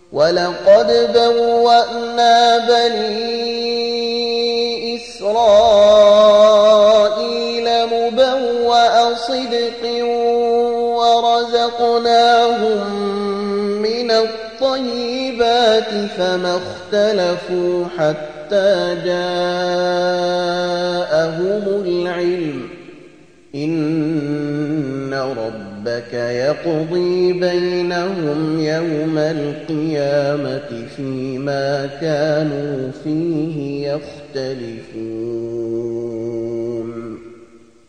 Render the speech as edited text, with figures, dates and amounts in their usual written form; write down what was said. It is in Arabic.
ولقد بوأنا بني إسرائيل مبوأ صدق ورزقناهم من الطيبات فما اختلفوا حتى جاءهم العلم إن ربك يقضي بينهم يوم القيامة فيما كانوا فيه يختلفون